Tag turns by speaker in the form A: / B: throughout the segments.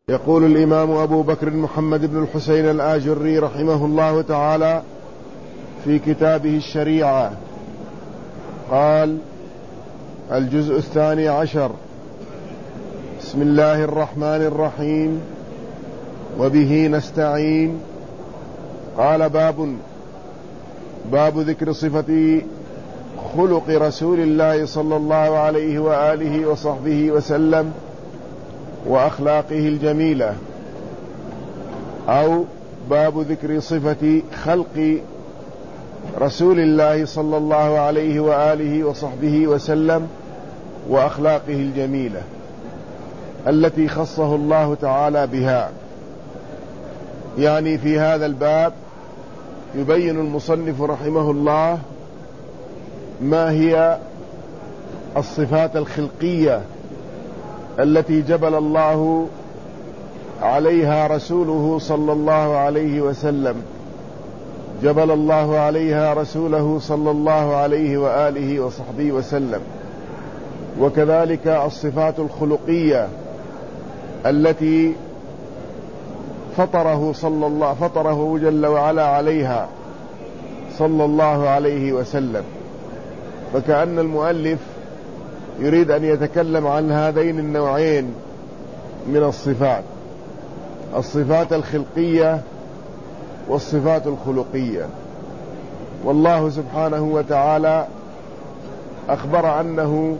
A: يقول الإمام أبو بكر محمد بن الحسين الآجري رحمه الله تعالى في كتابه الشريعة، قال: الجزء 12. بسم الله الرحمن الرحيم، وبه نستعين. قال: باب ذكر صفة خلق رسول الله صلى الله عليه وآله وصحبه وسلم وأخلاقه الجميلة، أو باب ذكر صفة خلق رسول الله صلى الله عليه وآله وصحبه وسلم وأخلاقه الجميلة التي خصه الله تعالى بها. يعني في هذا الباب يبين المصنف رحمه الله ما هي الصفات الخلقية التي جبل الله عليها رسوله صلى الله عليه وسلم، جبل الله عليها رسوله صلى الله عليه وآله وصحبه وسلم، وكذلك الصفات الخلقية التي فطره جل وعلا عليها صلى الله عليه وسلم. فكأن المؤلف يريد أن يتكلم عن هذين النوعين من الصفات الخلقية والصفات الخلقية. والله سبحانه وتعالى أخبر أنه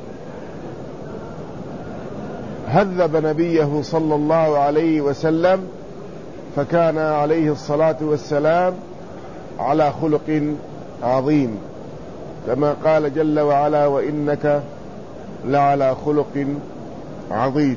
A: هذب نبيه صلى الله عليه وسلم، فكان عليه الصلاة والسلام على خلق عظيم، كما قال جل وعلا: وإنك لعلى خلق عظيم.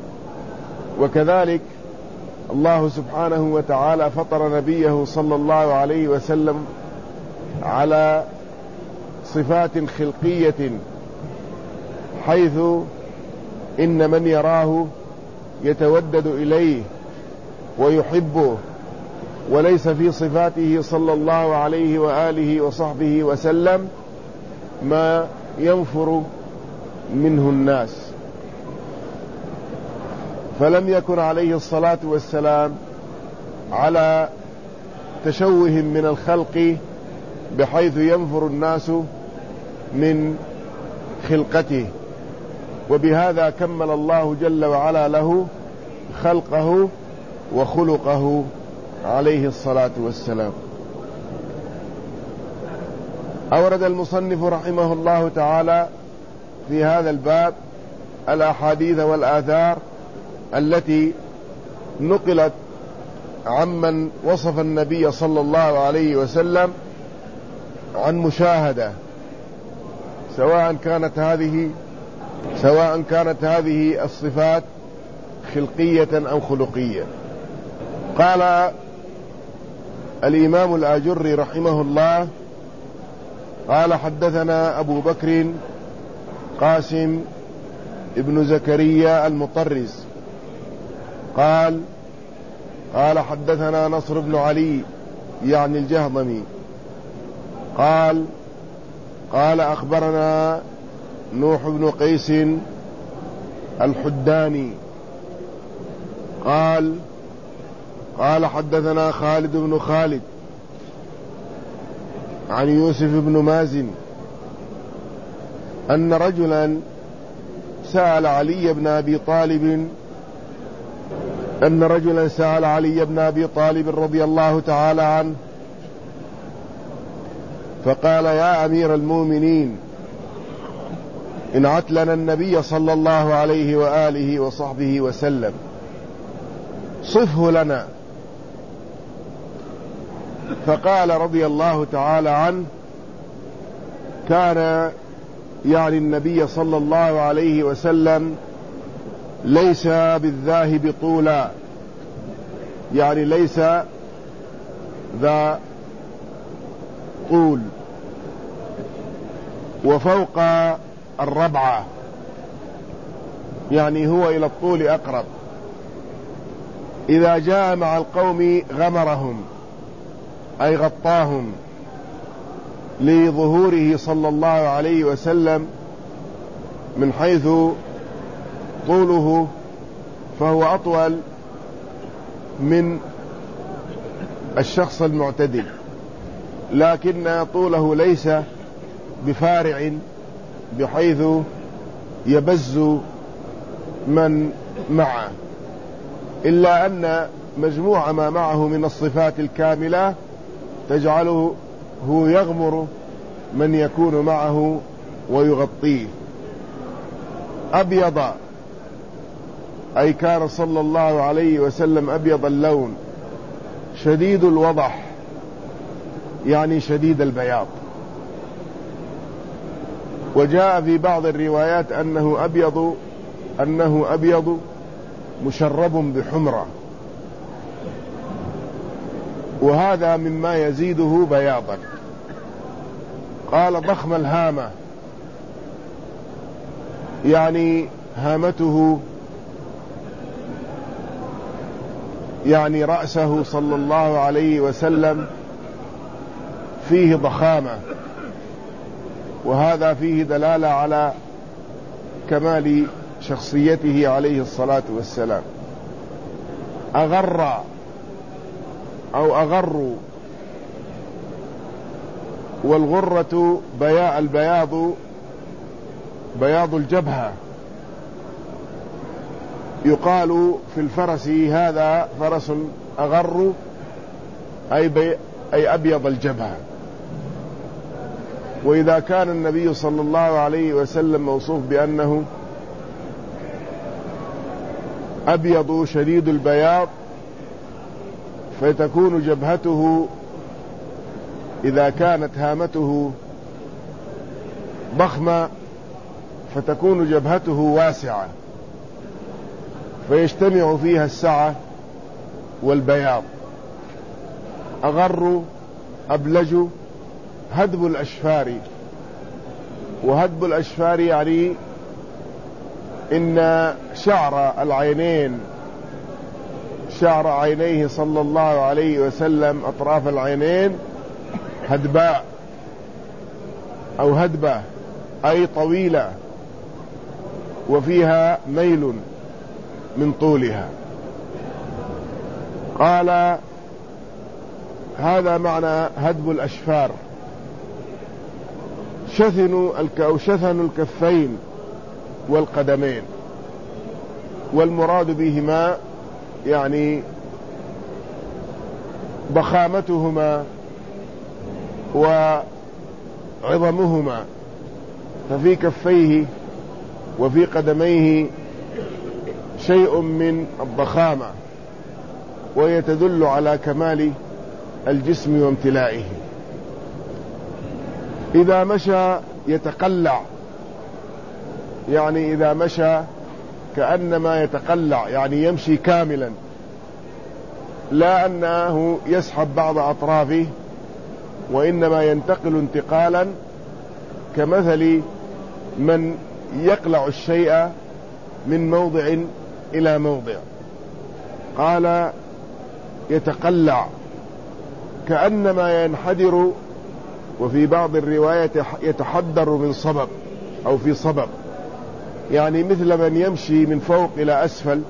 A: وكذلك الله سبحانه وتعالى فطر نبيه صلى الله عليه وسلم على صفات خلقية، حيث إن من يراه يتودد إليه ويحبه، وليس في صفاته صلى الله عليه وآله وصحبه وسلم ما ينفر منه الناس. فلم يكن عليه الصلاة والسلام على تشوه من الخلق بحيث ينفر الناس من خلقته، وبهذا كمل الله جل وعلا له خلقه وخلقه عليه الصلاة والسلام. أورد المصنف رحمه الله تعالى في هذا الباب الأحاديث والآثار التي نقلت عمن وصف النبي صلى الله عليه وسلم عن مشاهدة، سواء كانت هذه الصفات خلقية أو خلقية. قال الإمام الآجري رحمه الله: قال: حدثنا أبو بكر قاسم ابن زكريا المطرز قال حدثنا نصر بن علي يعني الجهضمي قال أخبرنا نوح بن قيس الحداني قال حدثنا خالد بن خالد عن يوسف بن مازن أن رجلا سأل علي بن أبي طالب رضي الله تعالى عنه، فقال: يا أمير المؤمنين، انعت لنا النبي صلى الله عليه وآله وصحبه وسلم، صفه لنا. فقال رضي الله تعالى عنه: كان يعني النبي صلى الله عليه وسلم ليس بالذاهب طولا، يعني ليس ذا طول، وفوق الربعة، يعني هو إلى الطول أقرب. إذا جاء مع القوم غمرهم أي غطاهم، لظهوره صلى الله عليه وسلم من حيث طوله فهو أطول من الشخص المعتدل، لكن طوله ليس بفارع بحيث يبز من معه، إلا أن مجموع ما معه من الصفات الكاملة تجعله هو يغمر من يكون معه ويغطيه. أبيض، أي كان صلى الله عليه وسلم أبيض اللون، شديد الوضح يعني شديد البياض. وجاء في بعض الروايات أنه أبيض مشرب بحمرة، وهذا مما يزيده بياضا. قال ضخم الهامة، يعني هامته يعني رأسه صلى الله عليه وسلم فيه ضخامة، وهذا فيه دلالة على كمال شخصيته عليه الصلاة والسلام. أغر أو أغر، والغرة بياض الجبهة. يقال في الفرس هذا فرس أغر، أي أبيض الجبهة. وإذا كان النبي صلى الله عليه وسلم موصوف بأنه أبيض شديد البياض، فتكون جبهته إذا كانت هامته ضخمة فتكون جبهته واسعة، فيجتمع فيها السعة والبياض. أغر، أبلج، هدب الأشفار. وهدب الأشفار يعني إن شعر العينين، شعر عينيه صلى الله عليه وسلم، أطراف العينين هدباء أو هدبة، أي طويلة وفيها ميل من طولها. قال هذا معنى هدب الأشفار. شثن الكفين والقدمين، والمراد بهما يعني ضخامتهما وعظمهما، ففي كفيه وفي قدميه شيء من الضخامة، وهي تدل على كمال الجسم وامتلائه. إذا مشى يتقلع، يعني إذا مشى كأنما يتقلع، يعني يمشي كاملا، لا أنه يسحب بعض أطرافه، وإنما ينتقل انتقالا كمثل من يقلع الشيء من موضع إلى موضع. قال يتقلع كأنما ينحدر، وفي بعض الروايات يتحدر من صبب أو في صبب، يعني مثل من يمشي من فوق إلى أسفل،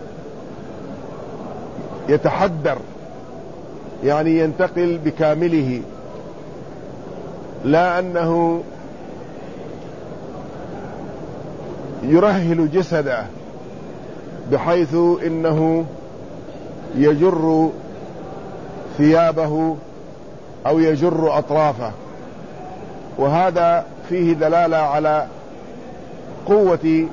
A: يتحدر يعني ينتقل بكامله، لا أنه يرهل جسده بحيث إنه يجر ثيابه أو يجر أطرافه. وهذا فيه دلالة على قوة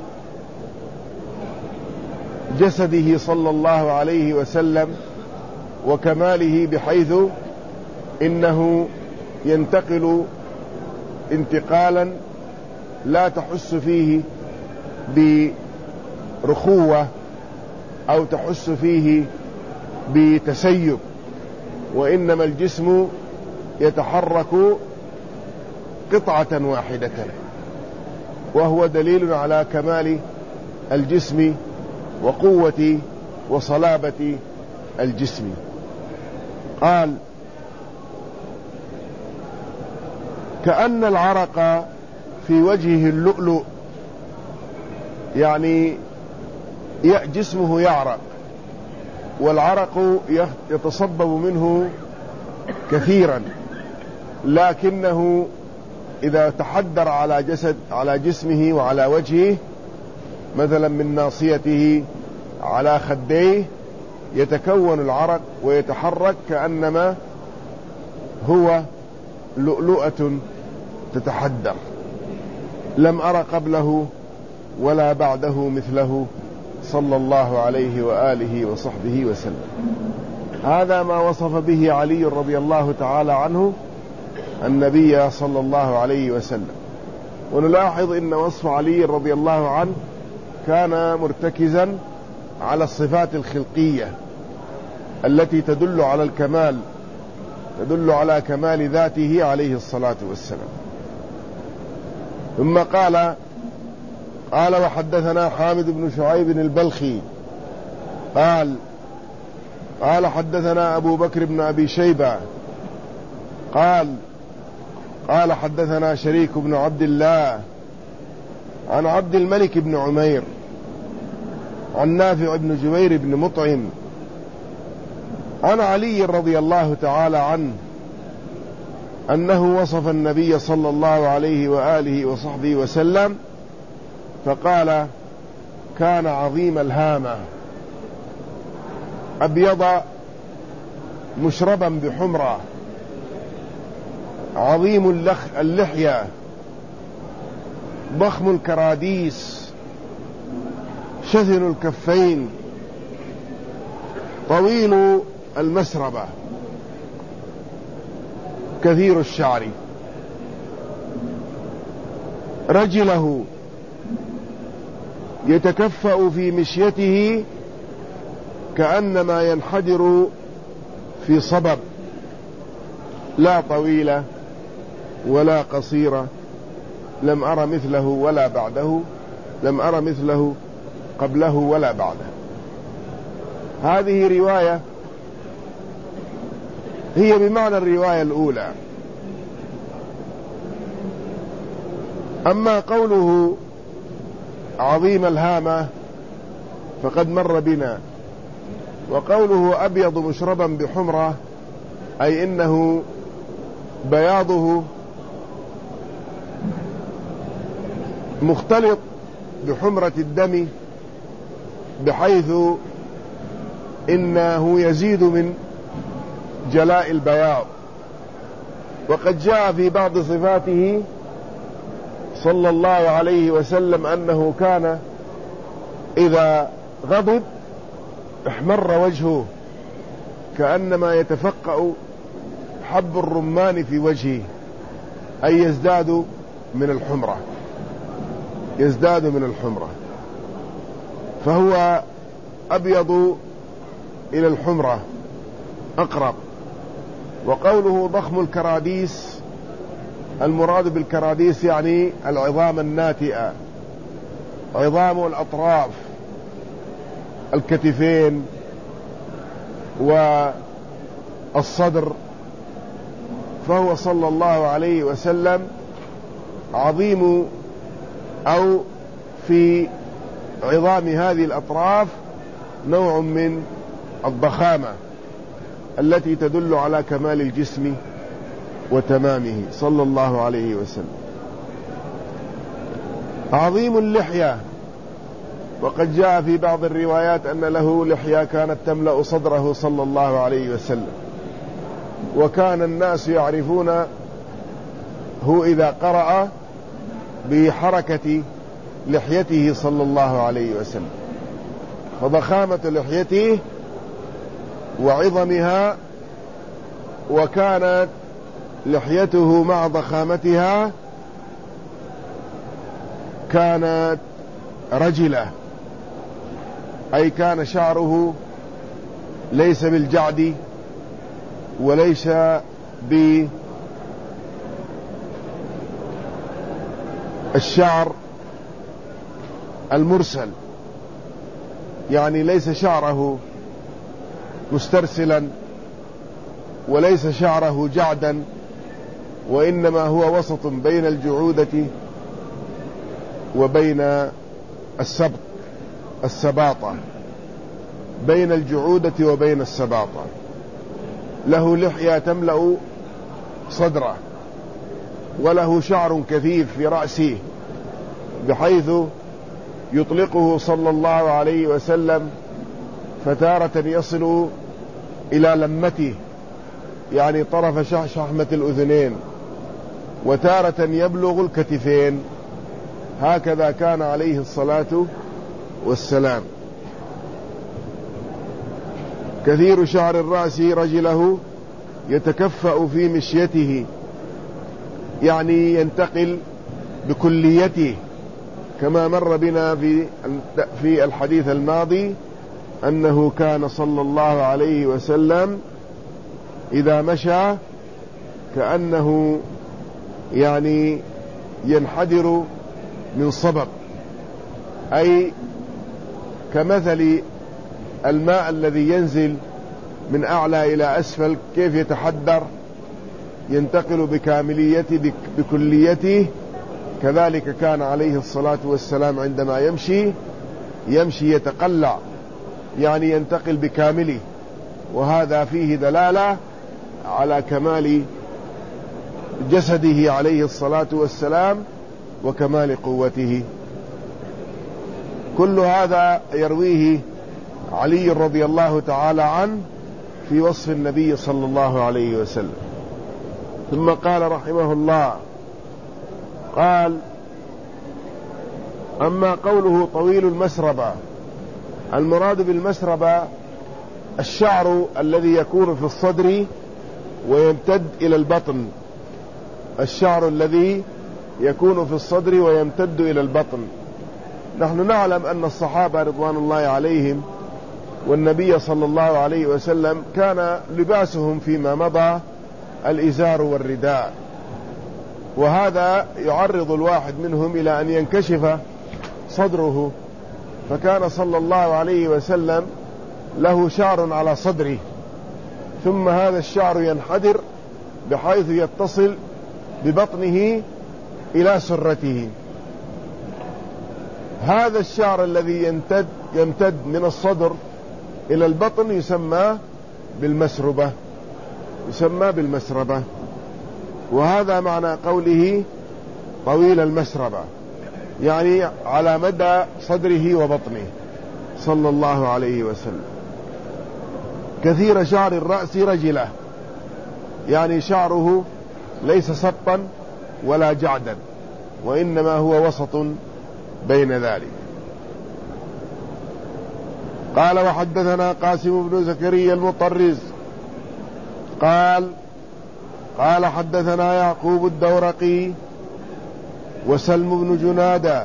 A: جسده صلى الله عليه وسلم وكماله، بحيث إنه ينتقل انتقالا لا تحس فيه برخوة أو تحس فيه بتسيب، وإنما الجسم يتحرك قطعة واحدة، وهو دليل على كمال الجسم وقوة وصلابة الجسم. قال كأن العرق في وجهه اللؤلؤ، يعني جسمه يعرق، والعرق يتصبب منه كثيرا، لكنه إذا تحدر على جسمه وعلى وجهه، مثلا من ناصيته على خديه، يتكون العرق ويتحرك كأنما هو لؤلؤة تتحدر. لم أر قبله ولا بعده مثله صلى الله عليه وآله وصحبه وسلم. هذا ما وصف به علي رضي الله تعالى عنه النبي صلى الله عليه وسلم. ونلاحظ أن وصف علي رضي الله عنه كان مرتكزا على الصفات الخلقية التي تدل على الكمال، تدل على كمال ذاته عليه الصلاة والسلام. ثم قال وحدثنا حامد بن شعيب البلخي قال حدثنا أبو بكر بن أبي شيبة قال حدثنا شريك بن عبد الله عن عبد الملك بن عمير عن نافع بن جبير بن مطعم عن علي رضي الله تعالى عنه أنه وصف النبي صلى الله عليه وآله وصحبه وسلم فقال: كان عظيم الهامة، أبيض مشربا بحمرة، عظيم اللحية، ضخم الكراديس، شثن الكفين، طويل المسربة، كثير الشعر، رجله يتكفأ في مشيته كأنما ينحدر في صبب، لا طويلة ولا قصيرة، لم أر مثله ولا بعده، لم أر مثله قبله ولا بعده. هذه رواية هي بمعنى الرواية الأولى. أما قوله عظيم الهامة فقد مر بنا، وقوله أبيض مشربا بحمرة أي إنه بياضه مختلط بحمرة الدم، بحيث إنه يزيد من جلاء البياض. وقد جاء في بعض صفاته صلى الله عليه وسلم أنه كان إذا غضب احمر وجهه كأنما يتفقأ حب الرمان في وجهه، أي يزداد من الحمرة، يزداد من الحمرة، فهو أبيض إلى الحمرة أقرب. وقوله ضخم الكراديس، المراد بالكراديس يعني العظام الناتئة، عظام الأطراف، الكتفين والصدر. فهو صلى الله عليه وسلم عظيم، أو في عظام هذه الأطراف نوع من الضخامة التي تدل على كمال الجسم وتمامه صلى الله عليه وسلم. عظيم اللحية، وقد جاء في بعض الروايات أن له لحية كانت تملأ صدره صلى الله عليه وسلم، وكان الناس يعرفونه إذا قرأ بحركة لحيته صلى الله عليه وسلم. فضخامة لحيته وعظمها، وكانت لحيته مع ضخامتها كانت رجلة، أي كان شعره ليس بالجعد وليس بالشعر المرسل، يعني ليس شعره مسترسلا وليس شعره جعدا، وإنما هو وسط بين الجعودة وبين السبط. السباطة، بين الجعودة وبين السباطة. له لحية تملأ صدره، وله شعر كثيف في رأسه، بحيث يطلقه صلى الله عليه وسلم فتارة يصل إلى لمته، يعني طرف شحمة الأذنين، وتارة يبلغ الكتفين. هكذا كان عليه الصلاة والسلام. كثير شعر الرأس رجله يتكفأ في مشيته، يعني ينتقل بكليته، كما مر بنا في الحديث الماضي أنه كان صلى الله عليه وسلم إذا مشى كأنه يعني ينحدر من صبب، أي كمثل الماء الذي ينزل من أعلى إلى أسفل، كيف يتحدر ينتقل بكليته، كذلك كان عليه الصلاة والسلام عندما يمشي يتقلع، يعني ينتقل بكامله. وهذا فيه دلالة على كمال جسده عليه الصلاة والسلام وكمال قوته. كل هذا يرويه علي رضي الله تعالى عنه في وصف النبي صلى الله عليه وسلم. ثم قال رحمه الله: قال: أما قوله طويل المسربة، المراد بالمسربة الشعر الذي يكون في الصدر ويمتد إلى البطن، الشعر الذي يكون في الصدر ويمتد إلى البطن. نحن نعلم أن الصحابة رضوان الله عليهم والنبي صلى الله عليه وسلم كان لباسهم فيما مضى الإزار والرداء، وهذا يعرض الواحد منهم إلى أن ينكشف صدره، فكان صلى الله عليه وسلم له شعر على صدره، ثم هذا الشعر ينحدر بحيث يتصل ببطنه إلى سرته. هذا الشعر الذي يمتد من الصدر إلى البطن يسمى بالمسربة، وهذا معنى قوله طويل المسربة، يعني على مدى صدره وبطنه صلى الله عليه وسلم. كثير شعر الرأس رجله، يعني شعره ليس سطا ولا جعدا، وإنما هو وسط بين ذلك. قال: وحدثنا قاسم بن زكريا المطرز قال حدثنا يعقوب الدورقي وسلم بن جنادة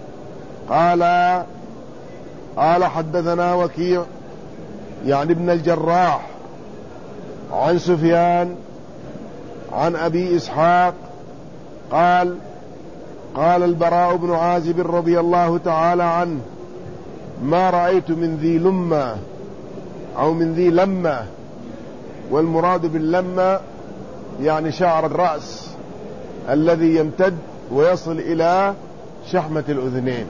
A: قال حدثنا وكيع يعني ابن الجراح عن سفيان عن أبي إسحاق قال البراء بن عازب رضي الله تعالى عنه: ما رأيت من ذي لمة أو من ذي لمة، والمراد باللمة يعني شعر الرأس الذي يمتد ويصل إلى شحمة الأذنين.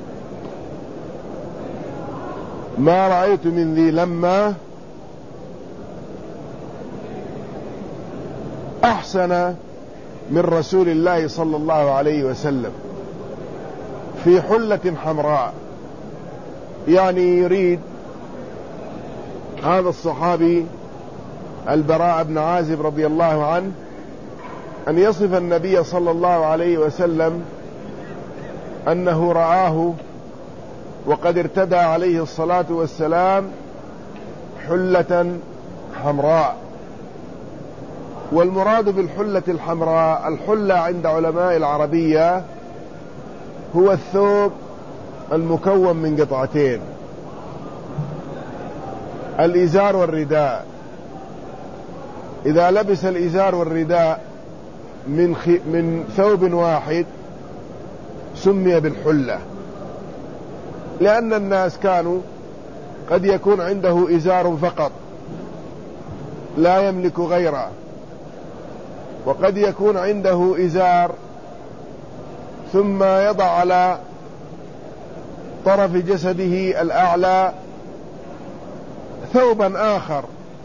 A: ما رأيت من ذي لمة أحسن من رسول الله صلى الله عليه وسلم في حلة حمراء، يعني يريد هذا الصحابي البراء بن عازب رضي الله عنه أن يصف النبي صلى الله عليه وسلم أنه رآه وقد ارتدى عليه الصلاة والسلام حلة حمراء. والمراد بالحلة الحمراء، الحلة عند علماء العربية هو الثوب المكون من قطعتين، الإزار والرداء. إذا لبس الإزار والرداء من ثوب واحد سمي بالحلة، لأن الناس كانوا قد يكون عنده إزار فقط لا يملك غيره، وقد يكون عنده إزار ثم يضع على طرف جسده الأعلى ثوبا آخر،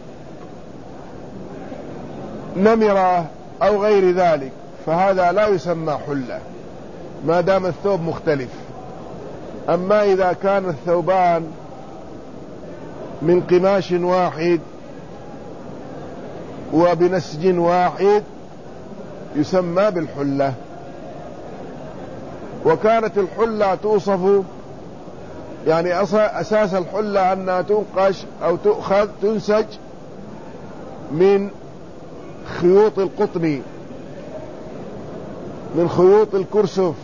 A: نمرة أو غير ذلك، فهذا لا يسمى حلة ما دام الثوب مختلف. أما إذا كان الثوبان من قماش واحد وبنسج واحد يسمى بالحلة. وكانت الحلة توصف، يعني أساس الحلة أنها تنقش أو تنسج من خيوط القطن، من خيوط الكرسف،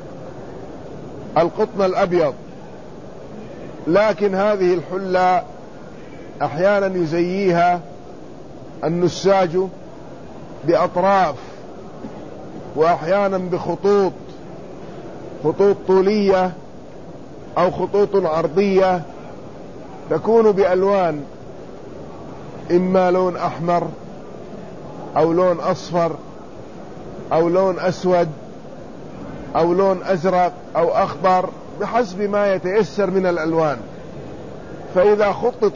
A: القطن الأبيض. لكن هذه الحلة أحيانا يزييها النساج بأطراف، وأحيانا بخطوط، خطوط طولية أو خطوط عرضية تكون بألوان، إما لون أحمر أو لون أصفر أو لون أسود أو لون أزرق أو أخضر بحسب ما يتيسر من الألوان. فإذا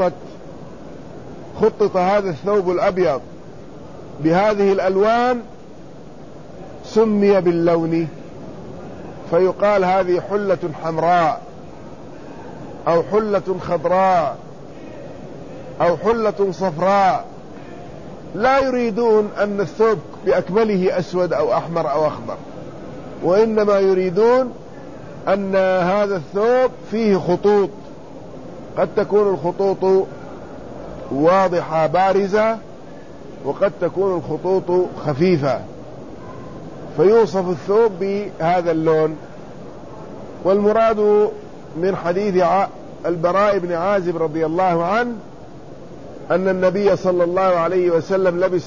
A: خطط هذا الثوب الأبيض بهذه الألوان سمي باللون، فيقال هذه حلة حمراء أو حلة خضراء أو حلة صفراء. لا يريدون أن الثوب بأكمله أسود أو أحمر أو أخضر، وإنما يريدون أن هذا الثوب فيه خطوط، قد تكون الخطوط واضحة بارزة وقد تكون الخطوط خفيفة، فيوصف الثوب بهذا اللون. والمراد من حديث البراء بن عازب رضي الله عنه أن النبي صلى الله عليه وسلم لبس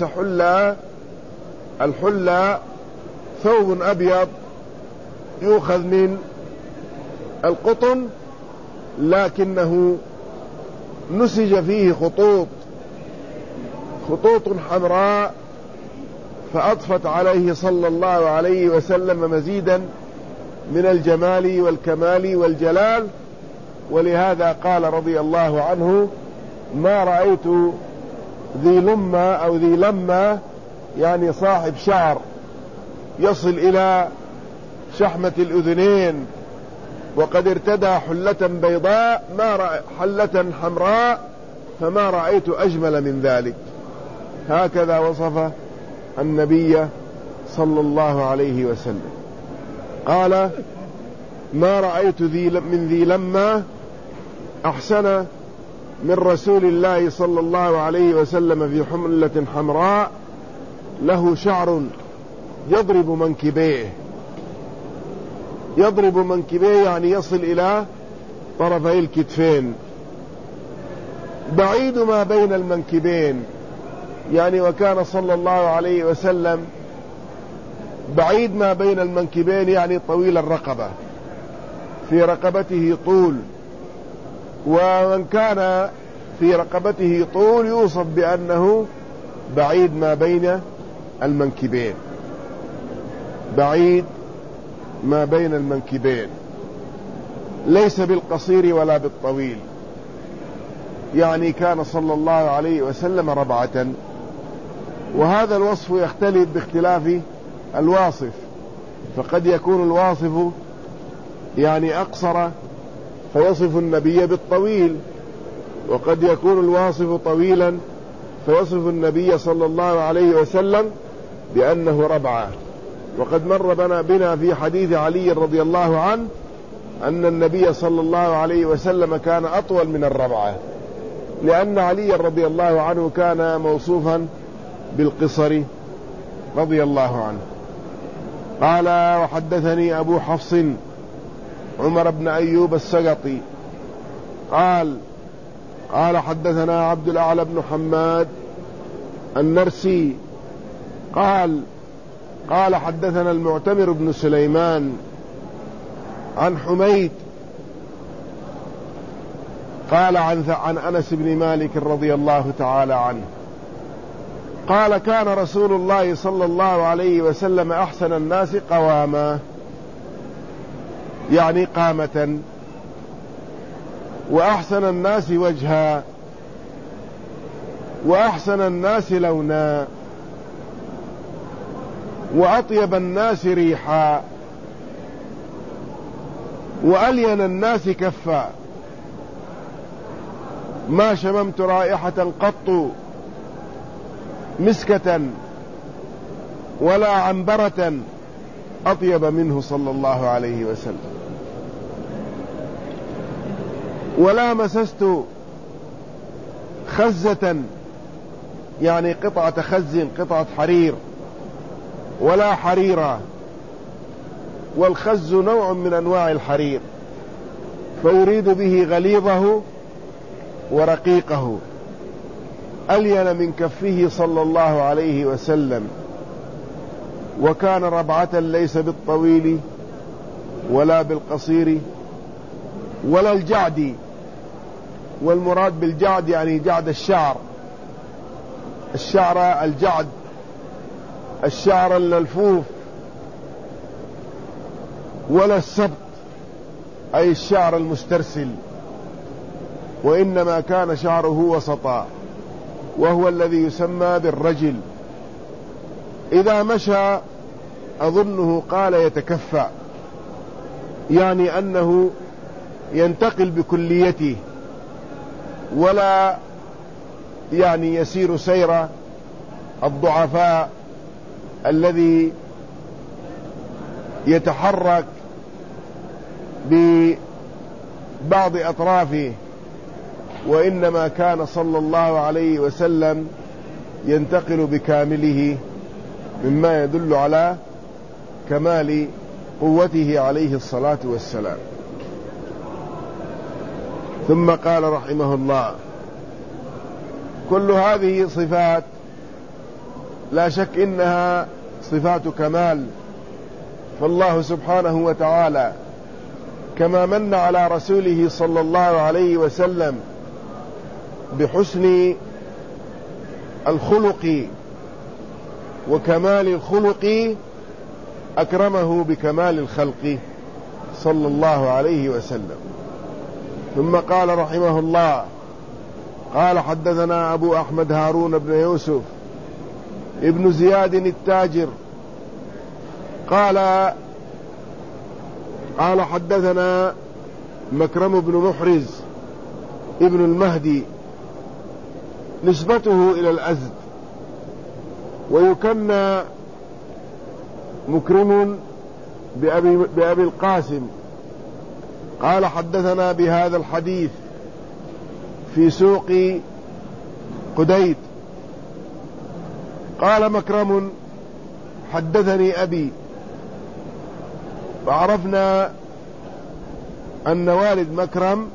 A: الحلة ثوب أبيض يؤخذ من القطن، لكنه نسج فيه خطوط حمراء، فأضفت عليه صلى الله عليه وسلم مزيدا من الجمال والكمال والجلال. ولهذا قال رضي الله عنه: ما رأيت ذي لمة أو ذي لمة، يعني صاحب شعر يصل إلى شحمة الأذنين وقد ارتدى حلة بيضاء، حلة حمراء، فما رأيت أجمل من ذلك. هكذا وصف النبي صلى الله عليه وسلم. قال: ما رأيت من ذي لمة أحسن من رسول الله صلى الله عليه وسلم في حملة حمراء له شعر يضرب منكبيه، يعني يصل إلى طرفي الكتفين، بعيد ما بين المنكبين، يعني وكان صلى الله عليه وسلم بعيد ما بين المنكبين، يعني طويل الرقبة، في رقبته طول. ومن كان في رقبته طول يوصف بأنه بعيد ما بين المنكبين، بعيد ما بين المنكبين، ليس بالقصير ولا بالطويل، يعني كان صلى الله عليه وسلم ربعة. وهذا الوصف يختلف باختلاف الواصف، فقد يكون الواصف يعني أقصر فيصف النبي بالطويل، وقد يكون الواصف طويلا فيصف النبي صلى الله عليه وسلم بأنه ربعة. وقد مر بنا في حديث علي رضي الله عنه أن النبي صلى الله عليه وسلم كان أطول من الربعة، لأن علي رضي الله عنه كان موصوفا بالقصر رضي الله عنه. قال: وحدثني أبو حفص عمر بن أيوب السقطي قال حدثنا عبد الأعلى بن حماد النرسي قال حدثنا المعتمر بن سليمان عن حميد قال عن أنس بن مالك رضي الله تعالى عنه قال: كان رسول الله صلى الله عليه وسلم أحسن الناس قواما، يعني قامة، وأحسن الناس وجها وأحسن الناس لونا وأطيب الناس ريحا وألين الناس كفا، ما شممت رائحة قط مسكة ولا عنبرة أطيب منه صلى الله عليه وسلم، ولا مسست خزة يعني قطعة خز قطعة حرير ولا حريرة، والخز نوع من أنواع الحرير فيريد به غليظه ورقيقه، ألين من كفه صلى الله عليه وسلم، وكان ربعة ليس بالطويل ولا بالقصير ولا الجعد، والمراد بالجعد يعني جعد الشعر، الجعد الشعر الملفوف، ولا السبط أي الشعر المسترسل، وإنما كان شعره وسطا وهو الذي يسمى بالرجل. إذا مشى أظنه قال يتكفى، يعني أنه ينتقل بكليته ولا يعني يسير سير الضعفاء الذي يتحرك ببعض أطرافه، وإنما كان صلى الله عليه وسلم ينتقل بكامله، مما يدل على كمال قوته عليه الصلاة والسلام. ثم قال رحمه الله: كل هذه صفات لا شك إنها صفات كمال، فالله سبحانه وتعالى كما من على رسوله صلى الله عليه وسلم بحسن الخلق وكمال الخلق، أكرمه بكمال الخلق صلى الله عليه وسلم. ثم قال رحمه الله: قال حدثنا أبو أحمد هارون بن يوسف ابن زياد التاجر قال حدثنا مكرم بن محرز ابن المهدي، نسبته إلى الأزد، ويكنى مكرم بأبي القاسم. قال حدثنا بهذا الحديث في سوق قديد. قال مكرم: حدثني أبي، فعرفنا أن والد مكرم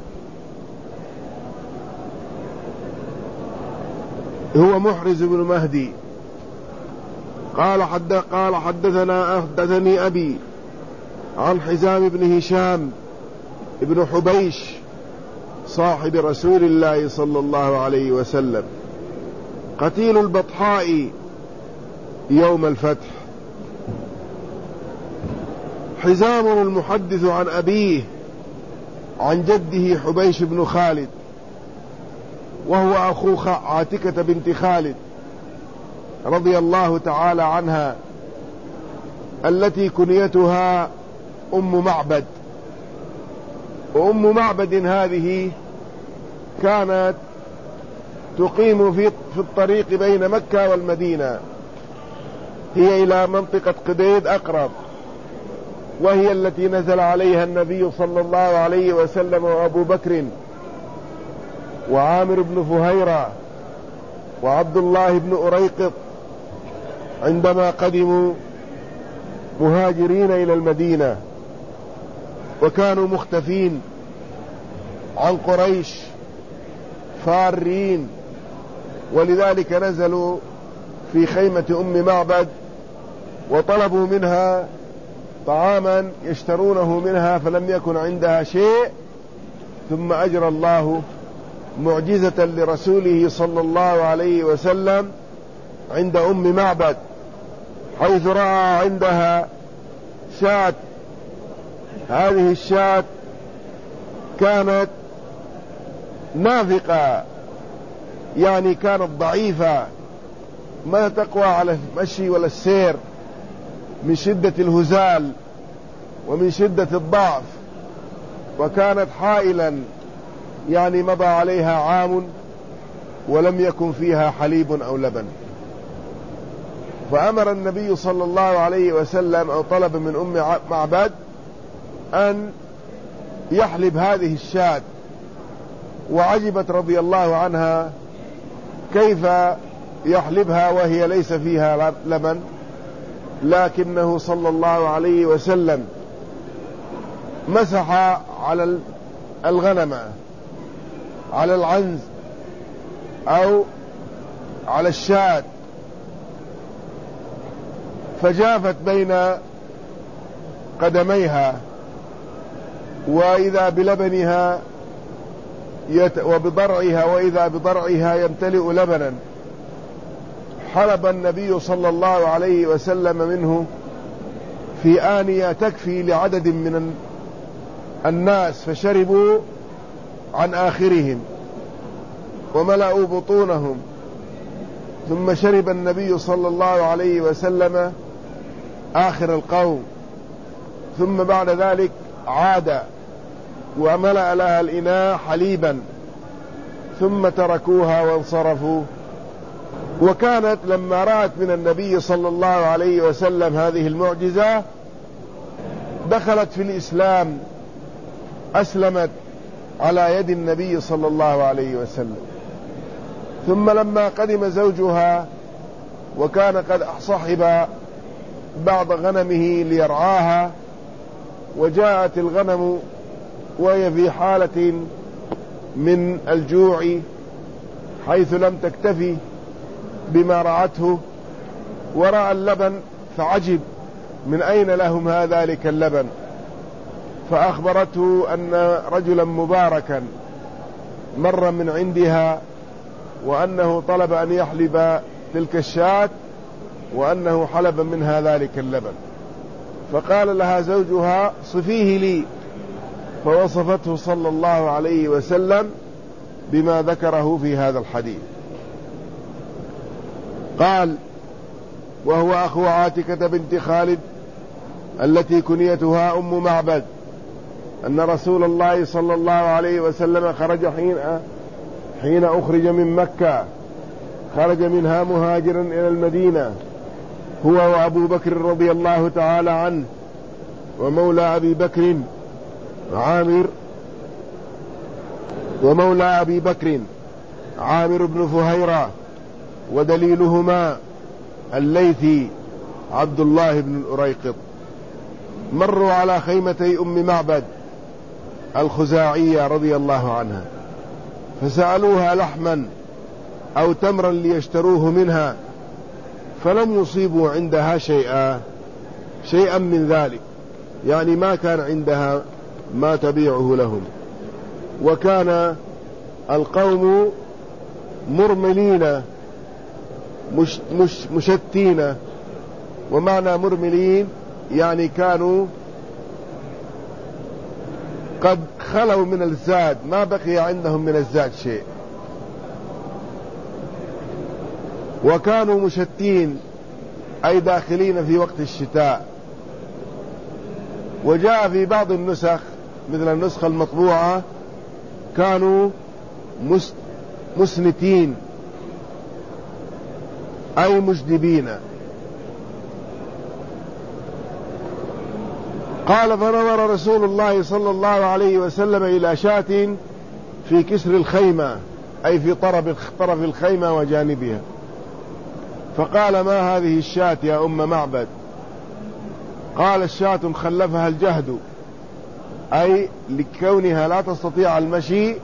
A: هو محرز بن مهدي. قال حدثني أبي عن حزام بن هشام ابن حبيش صاحب رسول الله صلى الله عليه وسلم، قتيل البطحاء يوم الفتح. حزام المحدث عن أبيه عن جده حبيش بن خالد، وهو أخو عاتكة بنت خالد رضي الله تعالى عنها، التي كنيتها أم معبد. وأم معبد هذه كانت تقيم في الطريق بين مكة والمدينة، هي إلى منطقة قديد أقرب، وهي التي نزل عليها النبي صلى الله عليه وسلم وأبو بكر وعامر بن فهيرة وعبد الله بن أريقط عندما قدموا مهاجرين إلى المدينة، وكانوا مختفين عن قريش فارين، ولذلك نزلوا في خيمة أم معبد وطلبوا منها طعاما يشترونه منها، فلم يكن عندها شيء. ثم أجرى الله معجزة لرسوله صلى الله عليه وسلم عند أم معبد، حيث رأى عندها شاة. هذه الشاة كانت نافقة، يعني كانت ضعيفة ما تقوى على المشي ولا السير من شدة الهزال ومن شدة الضعف، وكانت حائلا، يعني مضى عليها عام ولم يكن فيها حليب أو لبن. فأمر النبي صلى الله عليه وسلم أو طلب من أم معبد أن يحلب هذه الشاة، وعجبت رضي الله عنها كيف يحلبها وهي ليس فيها لبن، لكنه صلى الله عليه وسلم مسح على الغنم، على العنز أو على الشاة، فجافت بين قدميها، وإذا بلبنها وبضرعها، وإذا بضرعها يمتلئ لبنا. حلب النبي صلى الله عليه وسلم منه في آنية تكفي لعدد من الناس، فشربوا عن آخرهم وملأوا بطونهم، ثم شرب النبي صلى الله عليه وسلم آخر القوم، ثم بعد ذلك عاد وملأ لها الإناء حليبا، ثم تركوها وانصرفوا. وكانت لما رأت من النبي صلى الله عليه وسلم هذه المعجزة دخلت في الإسلام، أسلمت على يد النبي صلى الله عليه وسلم. ثم لما قدم زوجها وكان قد صحب بعض غنمه ليرعاها، وجاءت الغنم وهي في حالة من الجوع حيث لم تكتفي بما رعته، ورأى اللبن فعجب من أين لهم ذلك اللبن، فأخبرته أن رجلا مباركا مر من عندها، وأنه طلب أن يحلب تلك الشاة، وأنه حلب منها ذلك اللبن. فقال لها زوجها صفيه لي، فوصفته صلى الله عليه وسلم بما ذكره في هذا الحديث. قال: وهو أخو عاتكة بنت خالد التي كنيتها أم معبد، أن رسول الله صلى الله عليه وسلم خرج حين أخرج من مكة، خرج منها مهاجرا إلى المدينة هو وأبو بكر رضي الله تعالى عنه، ومولى أبي بكر عامر بن فهيرة، ودليلهما الليثي عبد الله بن الأريقط. مروا على خيمتي أم معبد الخزاعية رضي الله عنها، فسألوها لحما أو تمرا ليشتروه منها، فلم يصيبوا عندها شيئا من ذلك، يعني ما كان عندها ما تبيعه لهم. وكان القوم مرملين مشتين، ومعنى مرملين يعني كانوا قد خلوا من الزاد، ما بقي عندهم من الزاد شيء، وكانوا مشتين أي داخلين في وقت الشتاء. وجاء في بعض النسخ مثل النسخة المطبوعة كانوا مسنتين أي مجدبين. قال: فنظر رسول الله صلى الله عليه وسلم إلى شاة في كسر الخيمة أي في طرف الخيمة وجانبها، فقال: ما هذه الشاة يا أم معبد؟ قال: الشاة خلفها الجهد، أي لكونها لا تستطيع المشي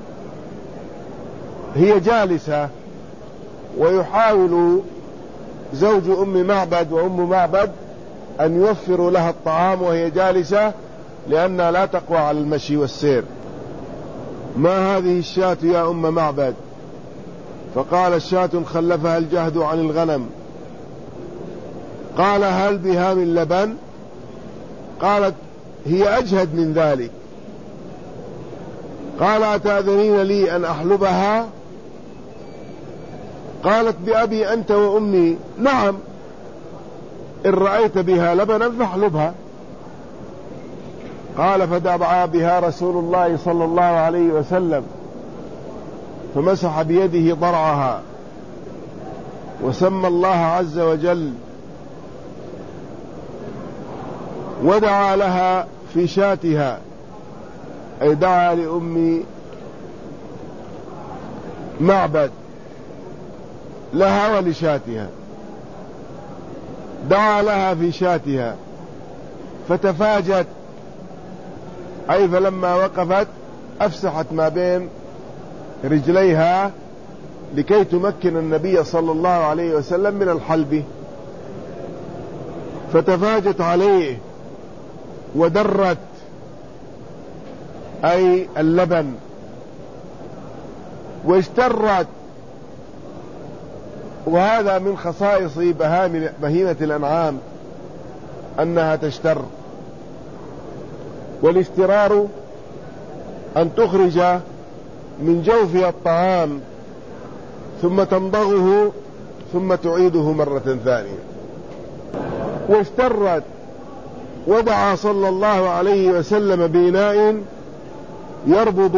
A: هي جالسة، ويحاول زوج أم معبد وأم معبد أن يوفروا لها الطعام وهي جالسة، لأنها لا تقوى على المشي والسير. ما هذه الشاة يا أم معبد؟ فقال: الشاة خلفها الجهد عن الغنم. قال: هل بها من لبن؟ قالت: هي أجهد من ذلك. قال أتأذنين لي أن أحلبها؟ قالت بأبي أنت وأمي نعم، إن رأيت بها لبنا فاحلبها. قال فدعا بها رسول الله صلى الله عليه وسلم فمسح بيده ضرعها وسمى الله عز وجل ودعا لها في شاتها، أي دعا لأم معبد لها ولشاتها، دعا لها في شاتها فتفاجت، أي فلما وقفت أفسحت ما بين رجليها لكي تمكن النبي صلى الله عليه وسلم من الحلب، فتفاجت عليه ودرت أي اللبن واشترت. وهذا من خصائص بهيمة الأنعام أنها تشتر، والاشترار أن تخرج من جوفها الطعام ثم تمضغه ثم تعيده مرة ثانية. واشترت ودعا صلى الله عليه وسلم بإناء يربض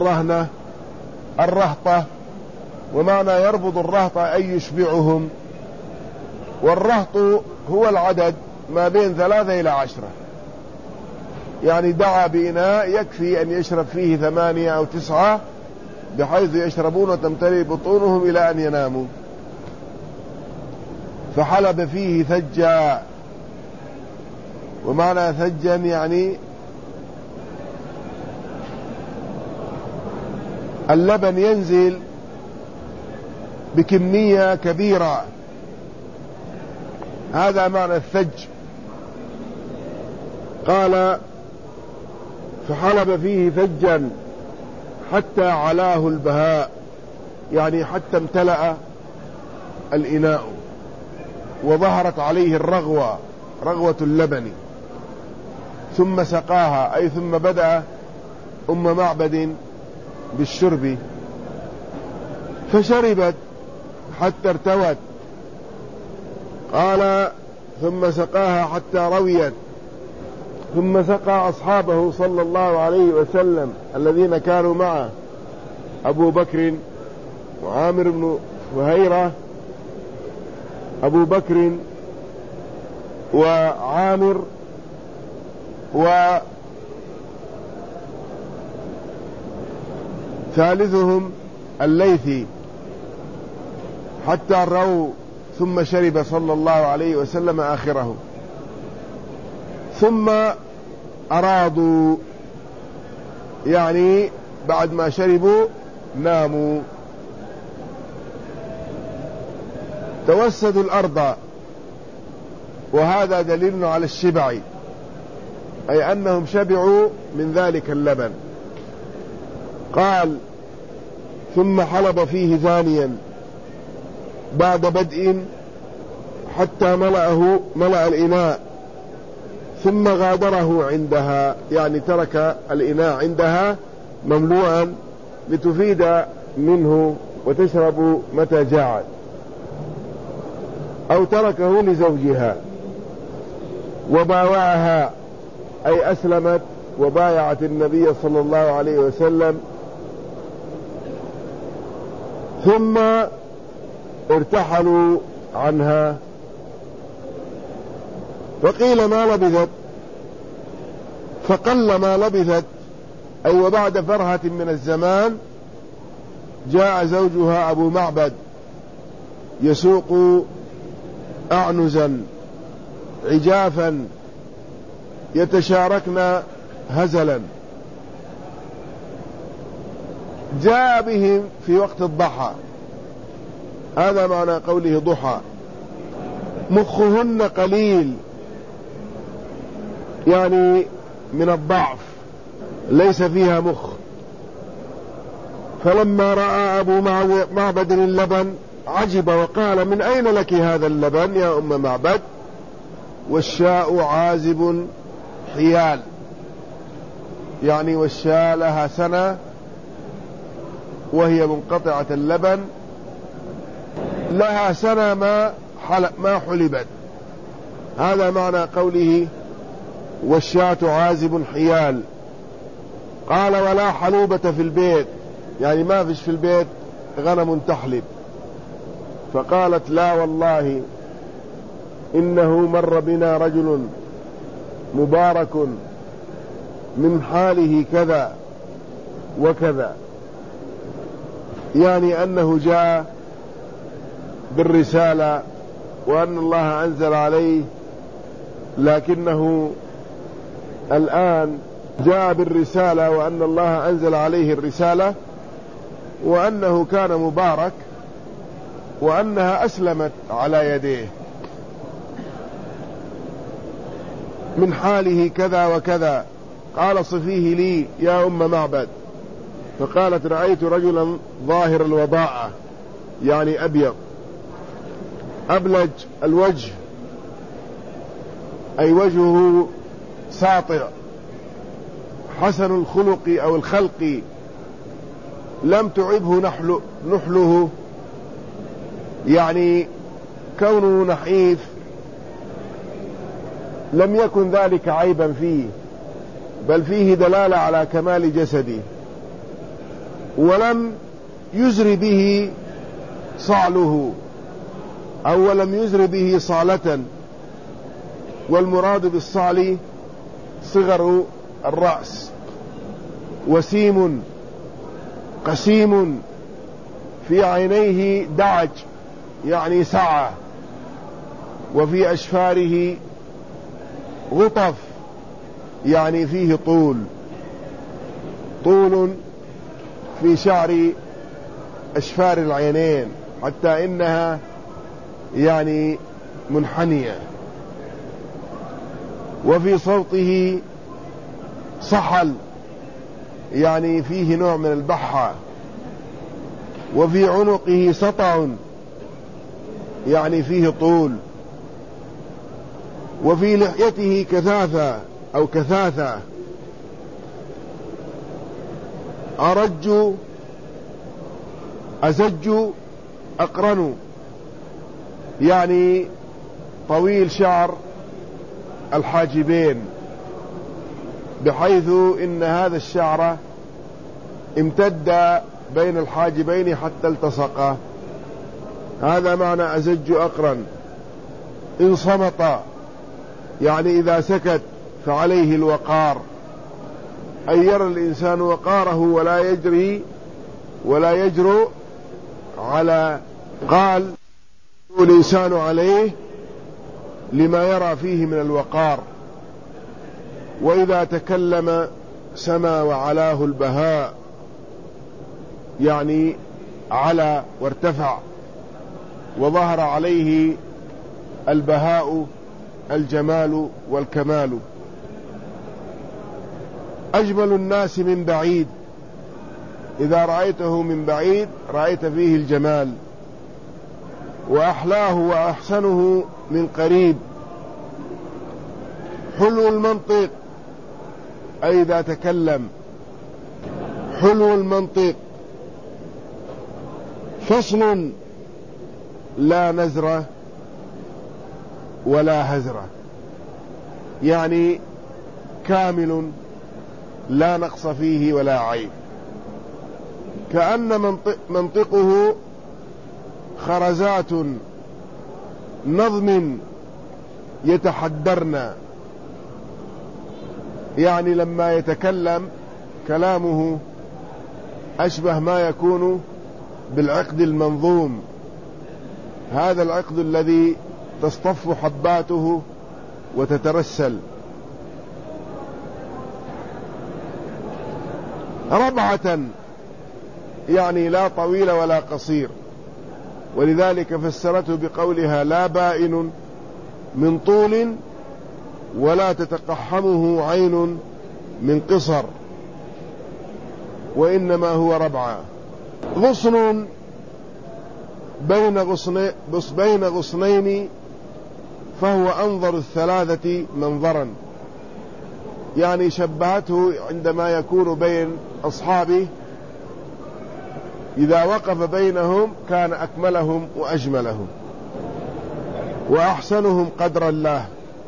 A: الرهطة، ومعنى يربض الرهطة أي يشبعهم، والرهط هو العدد ما بين 3 إلى 10، يعني دعا بإناء يكفي أن يشرب فيه 8 أو 9 بحيث يشربون وتمتلئ بطونهم إلى أن يناموا. فحلب فيه ثجا، ومعنى ثجا يعني اللبن ينزل بكمية كبيرة، هذا معنى الثج. قال فحلب فيه ثجا حتى علاه البهاء، يعني حتى امتلأ الإناء وظهرت عليه رغوة اللبن، ثم سقاها، أي ثم بدأ أم معبد بالشرب فشربت حتى ارتوت. قال ثم سقاها حتى رويت، ثم سقى أصحابه صلى الله عليه وسلم الذين كانوا معه، أبو بكر وعامر بن فهيرة، أبو بكر وعامر وثالثهم الليثي، حتى روا، ثم شرب صلى الله عليه وسلم آخره، ثم أرادوا، يعني بعد ما شربوا ناموا. توسدوا الأرض، وهذا دليل على الشبع، أي أنهم شبعوا من ذلك اللبن. قال ثم حلب فيه ثانيا بعد بدء حتى ملأ الإناء، ثم غادره عندها، يعني ترك الإناء عندها مملوءا لتفيد منه وتشرب متى جاعت، أو تركه لزوجها. وباوعها، أي أسلمت وبايعت النبي صلى الله عليه وسلم، ثم ارتحلوا عنها. وقيل ما لبثت، فقل ما لبثت، أي وبعد فرهة من الزمان جاء زوجها أبو معبد يسوق أعنزا عجافا يتشاركن هزلا، جاء بهم في وقت الضحى، هذا معنى قوله ضحى. مخهن قليل، يعني من الضعف، ليس فيها مخ. فلما رأى أبو معبد اللبن عجب وقال من أين لك هذا اللبن يا أم معبد؟ والشاء عازب حيال، يعني والشاء لها سنة وهي منقطعة اللبن لها سنة ما حلبت. هذا معنى قوله والشاة عازب حيال. قال ولا حلوبة في البيت، يعني ما فيش في البيت غنم تحلب. فقالت لا والله إنه مر بنا رجل مبارك من حاله كذا وكذا، يعني أنه جاء بالرسالة وأن الله أنزل عليه، لكنه الآن جاء بالرسالة وأن الله أنزل عليه الرسالة، وأنه كان مبارك، وأنها أسلمت على يديه من حاله كذا وكذا. قال صفيه لي يا أم معبد. فقالت رأيت رجلا ظاهر الوضاعة، يعني أبيض أبلج الوجه، أي وجهه ساطع حسن الخلق أو الخلق، لم تعبه نحله، يعني كونه نحيف لم يكن ذلك عيبا فيه، بل فيه دلالة على كمال جسده، ولم يزر به صعله أو لم يزر به صالة، والمراد بالصعل صغر الرأس، وسيم قسيم، في عينيه دعج يعني سعة، وفي أشفاره غطف يعني فيه طول في شعر أشفار العينين حتى إنها يعني منحنية. وفي صوته صحل يعني فيه نوع من البحة. وفي عنقه سطع يعني فيه طول. وفي لحيته كثافة أو كثاثة. أزج أقرن يعني طويل شعر الحاجبين، بحيث إن هذا الشعر امتد بين الحاجبين حتى التصقا. هذا معنى أزج أقرن. إن صمت يعني إذا سكت فعليه الوقار، أن يرى الإنسان وقاره ولا يجرؤ على قال الإنسان عليه لما يرى فيه من الوقار. وإذا تكلم سما وعلاه البهاء، يعني على وارتفع وظهر عليه البهاء الجمال والكمال. أجمل الناس من بعيد، إذا رأيته من بعيد رأيت فيه الجمال. وأحلاه وأحسنه من قريب. حلو المنطق أي إذا تكلم حلو المنطق. فصل لا نزرة ولا هزرة، يعني كامل لا نقص فيه ولا عيب. كأن منطقه خرزات نظم يتحدرن، يعني لما يتكلم كلامه أشبه ما يكون بالعقد المنظوم، هذا العقد الذي تصطف حباته وتترسل. ربعة يعني لا طويل ولا قصير، ولذلك فسرته بقولها لا بائن من طول ولا تتقحمه عين من قصر، وإنما هو ربعة. غصن بين غصنين فهو أنظر الثلاثة منظرا، يعني شبهته عندما يكون بين أصحابه إذا وقف بينهم كان أكملهم وأجملهم وأحسنهم قدر الله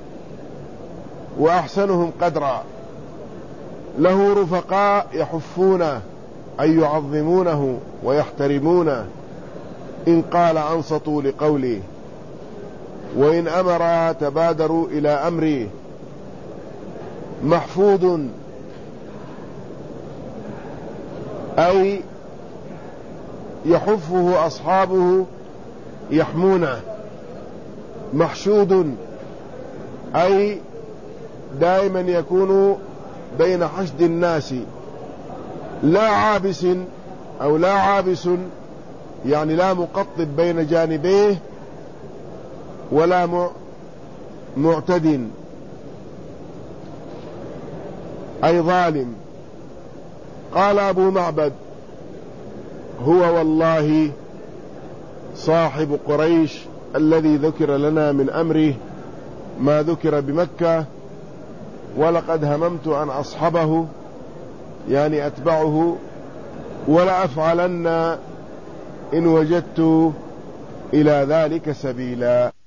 A: وأحسنهم قدرا. له رفقاء يحفونه أي يعظمونه ويحترمونه، إن قال أنصتوا لقوله، وإن أمر تبادروا إلى أمره. محفوظ أي يحفه أصحابه يحمونه. محشود أي دائما يكون بين حشد الناس، لا عابس أو لا عابس يعني لا مقطب بين جانبيه ولا معتد أي ظالم. قال أبو معبد: هو والله صاحب قريش الذي ذكر لنا من أمره ما ذكر بمكة، ولقد هممت أن أصحبه يعني أتبعه، ولا أفعلن إن وجدت إلى ذلك سبيلا.